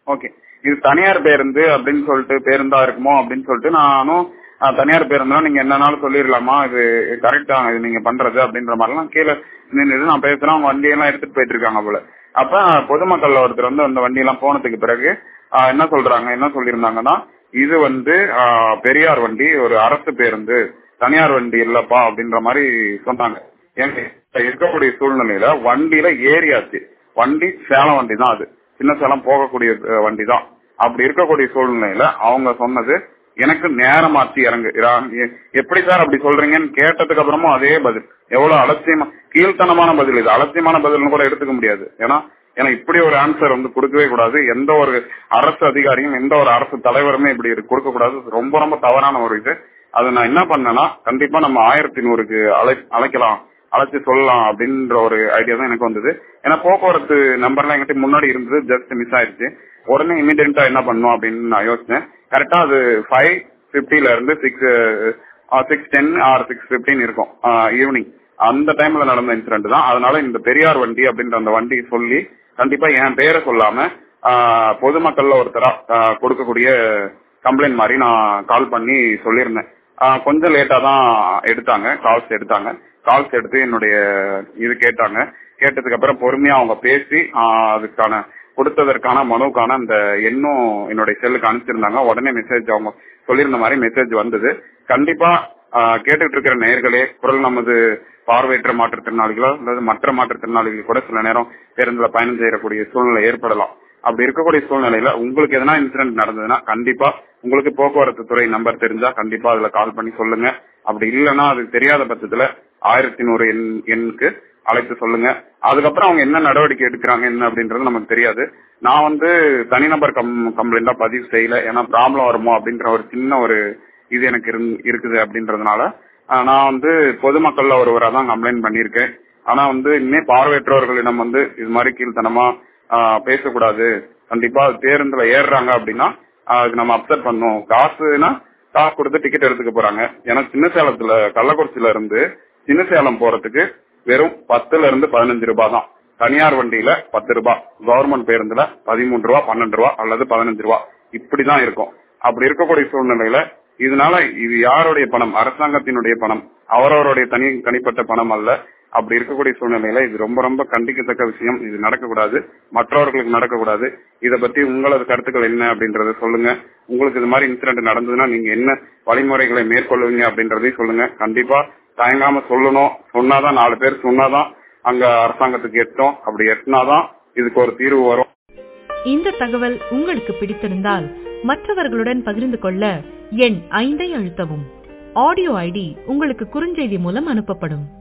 Okay, இது தனியார் பேருந்து அப்படின்னு சொல்லிட்டு பேருந்தா இருக்குமோ அப்படின்னு சொல்லிட்டு நானும் தனியார் பேருந்துனா நீங்க என்னன்னாலும் சொல்லிடலாமா, இது கரெக்டா இது நீங்க பண்றது அப்படின்ற மாதிரிலாம் கீழே நின்று நான் பேசுறேன். அவங்க வண்டியெல்லாம் எடுத்துட்டு போயிட்டு இருக்காங்க போல. அப்ப பொதுமக்கள் ஒருத்தர் வந்து அந்த வண்டி எல்லாம் போனதுக்கு பிறகு என்ன சொல்லியிருந்தாங்கன்னா, இது வந்து பெரியார் வண்டி, ஒரு அரசு பேருந்து, தனியார் வண்டி இல்லப்பா அப்படின்ற மாதிரி சொன்னாங்க. இருக்கக்கூடிய சூழ்நிலையில வண்டியில ஏறியாச்சு. வண்டி சேலம் வண்டி தான், அது சின்ன சேலம் போகக்கூடிய வண்டி தான். அப்படி இருக்கக்கூடிய சூழ்நிலையில அவங்க சொன்னது, எனக்கு நேரமாச்சு இறங்கு. எப்படி சார் அப்படி சொல்றீங்கன்னு கேட்டதுக்கு அப்புறமும் அதே பதில். எவ்வளவு அலட்சியமா, கீழ்த்தனமான பதில் இது. அலட்சியமான பதில்னு கூட எடுத்துக்க முடியாது. ஏன்னா இப்படி ஒரு ஆன்சர் வந்து கொடுக்கவே கூடாது. எந்த ஒரு அரசு அதிகாரியும் எந்த ஒரு அரசு தலைவருமே இப்படி கொடுக்க கூடாது. ரொம்ப ரொம்ப தவறான ஒரு இது. அது நான் என்ன பண்ணேன்னா, கண்டிப்பா நம்ம 1100க்கு அழைச்சு சொல்லலாம் அப்படின்ற ஒரு ஐடியா தான் எனக்கு வந்தது. ஏன்னா போக்குவரத்து நம்பர்லாம் எங்கிட்ட முன்னாடி இருந்தது, ஜஸ்ட் மிஸ் ஆயிடுச்சு. உடனே இமீடியட்டா என்ன பண்ணும் அப்படின்னு நான் யோசிச்சேன். கரெக்டா அது 5:50 இருந்து 6:10 ஆர் 6:15 இருக்கும் ஈவினிங். அந்த டைம்ல நடந்த இன்சிடென்ட் தான். அதனால இந்த பெரியார் வண்டி அப்படின்ற அந்த வண்டி சொல்லி கண்டிப்பா என் பேரை சொல்லாம பொதுமக்கள்ல ஒருத்தரா கொடுக்கக்கூடிய கம்ப்ளைண்ட் மாதிரி நான் கால் பண்ணி சொல்லியிருந்தேன். கொஞ்சம் லேட்டா தான் கால்ஸ் எடுத்து என்னுடைய இது கேட்டாங்க. கேட்டதுக்கு அப்புறம் பொறுமையா அவங்க பேசி அதுக்கான கொடுத்ததற்கான மனுக்கான அந்த எண்ணும் என்னுடைய செல்லுக்கு அனுப்பிச்சிருந்தாங்க. உடனே மெசேஜ் அவங்க சொல்லியிருந்த மாதிரி மெசேஜ் வந்தது. கண்டிப்பா கேட்டுட்டு இருக்கிற நேயர்களே, குரல் நமது பார்வையற்ற மாற்றுத்திறனாளிகளோ அல்லது மற்ற மாற்றுத்திறனாளிகள் கூட சில நேரம் பேருந்துல பயணம் செய்யக்கூடிய சூழ்நிலை ஏற்படலாம். அப்படி இருக்கக்கூடிய சூழ்நிலையில உங்களுக்கு எதனா இன்சிடென்ட் நடந்ததுன்னா கண்டிப்பா உங்களுக்கு போக்குவரத்து துறை நம்பர் தெரிஞ்சா கண்டிப்பா அதுல கால் பண்ணி சொல்லுங்க. அப்படி இல்லைன்னா அது தெரியாத பட்சத்துல 1100 எண்ணுக்கு அழைத்து சொல்லுங்க. அதுக்கப்புறம் அவங்க என்ன நடவடிக்கை எடுக்கிறாங்க என்ன அப்படின்றது நமக்கு தெரியாது. நான் வந்து தனிநபர் கம்ப்ளைண்டா பதிவு செய்யல. ஏன்னா ப்ராப்ளம் வருமோ அப்படின்ற ஒரு சின்ன ஒரு இது எனக்கு இருக்குது அப்படின்றதுனால நான் வந்து பொதுமக்கள்ல ஒருவராக தான் கம்ப்ளைண்ட் பண்ணியிருக்கேன். ஆனா வந்து இனிமே பார்வையற்றவர்களிடம் வந்து இது மாதிரி கீழ்த்தனமா பேசக்கூடாது. கண்டிப்பா பேருந்துல ஏறுறாங்க அப்படின்னா அதுக்கு நம்ம அப்செட் பண்ணணும். காசு கொடுத்து டிக்கெட் எடுத்துக்க போறாங்க. ஏன்னா சின்ன சேலத்துல கள்ளக்குறிச்சியில இருந்து சின்ன சேலம் போறதுக்கு வெறும் 10 இருந்து 15 ரூபாய் தான். தனியார் வண்டியில 10 ரூபாய், கவர்மெண்ட் பேருந்துல 13 ரூபாய், 12 ரூபாய் அல்லது 15 ரூபாய் இப்படிதான் இருக்கும். அப்படி இருக்கக்கூடிய சூழ்நிலையில இதனால இது யாருடைய பணம்? அரசாங்கத்தினுடைய பணம், அவரவருடைய தனிப்பட்ட பணம் அல்ல. அப்படி இருக்கக்கூடிய சூழ்நிலையில இது ரொம்ப ரொம்ப கண்டிக்கத்தக்க விஷயம். இது நடக்கக்கூடாது, மற்றவர்களுக்கு நடக்கக்கூடாது. இத பத்தி உங்களது கருத்துக்கள் என்ன அப்படின்றத சொல்லுங்க. உங்களுக்கு இது மாதிரி இன்சிடென்ட் நடந்ததுன்னா நீங்க என்ன வழிமுறைகளை மேற்கொள்வீங்க அப்படின்றதையும் சொல்லுங்க. கண்டிப்பா தயங்காம சொல்லணும். சொன்னாதான் 4 பேர் சொன்னாதான் அங்க அரசாங்கத்துக்கு எட்டும். அப்படி எட்டினாதான் இதுக்கு ஒரு தீர்வு வரும். இந்த தகவல் உங்களுக்கு பிடித்திருந்தால் மற்றவர்களுடன் பகிர்ந்து கொள்ள எண் 5 அழுத்தவும். ஆடியோ ஐடி உங்களுக்கு குறுஞ்செய்தி மூலம் அனுப்பப்படும்.